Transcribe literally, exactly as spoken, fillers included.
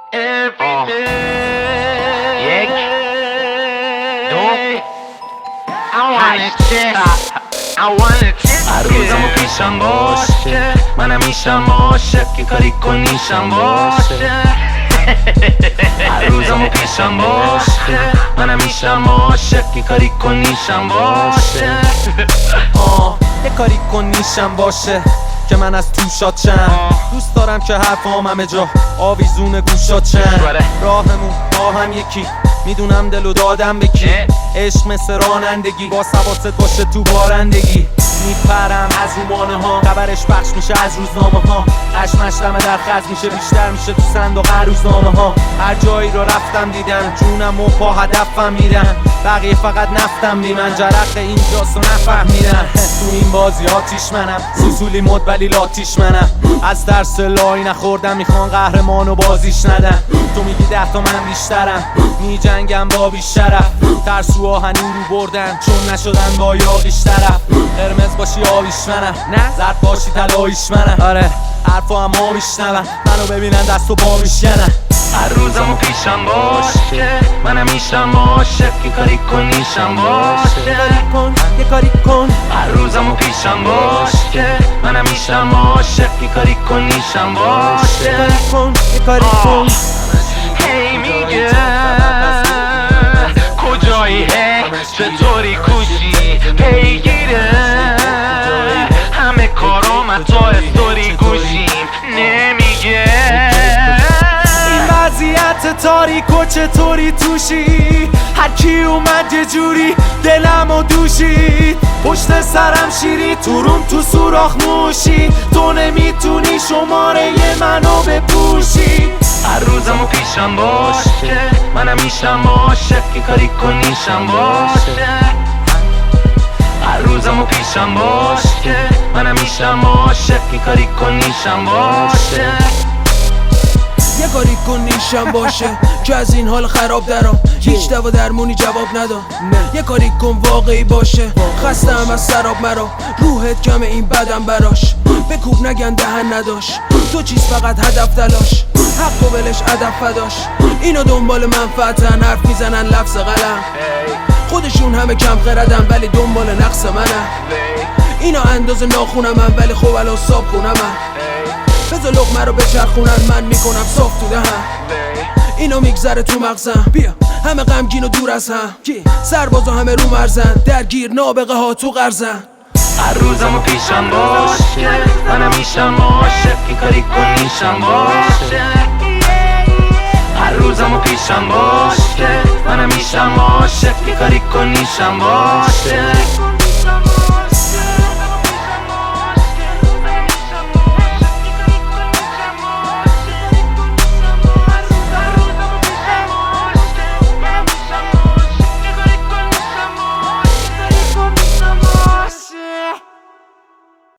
آه. یک دو هر روزمو پیشم باشه، منم میشم عاشق که کاری کنیشم باشه. هر روزمو پیشم باشه، منم میشم عاشق که کاری کنیشم باشه. آه یه کاری کنیشم باشه که من از تو شاد شم. دوست دارم که حرفام همه جا آویزون گوشات شم. راهمون با هم یکی، میدونم دلو دادم به کی. عشق مثل رانندگی، با حواست باشه تو بارندگی. میپرم از رومانه ها، خبرش پخش میشه از روزنامه ها. قشمش دمه در خز میشه، بیشتر میشه تو صندوق هر روزنامه ها. هر جایی رو رفتم دیدن، جونم و پا هدفم میرن. بقیه فقط نفتم بی من، جرق اینجاست و نفهمیدن. تو این بازی آتیش منم، سوسولی مد ولی لاتیش منم. از درس لای نخوردم، میخوان قهرمانو بازیش ندن. تو میگی ده تا من بیشترم، میجنگم با بیشرف. ترسو آهنین رو بردن چون نشدن با یاقیش طرف. قرمز باشی آبیش منم، نه زرد باشی طلاییش منم. آره حرفا هم ما میشنون، منو ببینن دست و پا میشکنن. هر روزمو پیشم باشه، منم میشم عاشق که کاری کنیشم باشه. کن یه کاری کن. هر روزمو پیشم باشه، منم میشم عاشق که کاری کنیشم باشه. کن یه کاری کن. هی میگه کجایی، هی چطوری کوشی پیگیره. همه کارام تا استوری گوشیم نمیگه. این وضعیت تاریک و چطوری توشی؟ هر کی اومد یه جوری دلمو دوشید. پشت سرم شیری، تو روم تو سوراخ موشی. تو نمیتونی شماره منو بپوشی. هر روزمو پیشم باشه، منم میشم عاشق که کاری کنیشم باشه. هر روزمو پیشم باشه، منم میشم عاشق که کاری کنیشم باشه. یه کاری کن نیشم باشه که از این حال خراب درام. هیچ دوا درمونی جواب نداد. یه کاری کن واقعی باشه، خستم از سراب مرا. روحت کمه این بدم براش، بکوب نگن دهن نداشت. تو چیز فقط هدف تلاش، حق و ولش ادب فداش. اینو دنبال منفعتن، حرف میزنن لفظ قلم. خودشون همه کم خردن ولی دنبال نقص منم. اینا اندازه ناخونم من ولی خوب الان صاب خونم. بذار لقمه رو بچرخونن، من میکنم صاف تو دهن. اینو میگذره تو مغزم، بیا همه غمگین و دور از هم. سربازا همه رو مرزن، درگیر نابغه ها تو غرزن. هر روزمو پیشم باشه، منم میشم عاشق که کاری کنیشم باشه. هر روزمو پیشم باشه، منم میشم عاشق که کاری کنیشم باشه.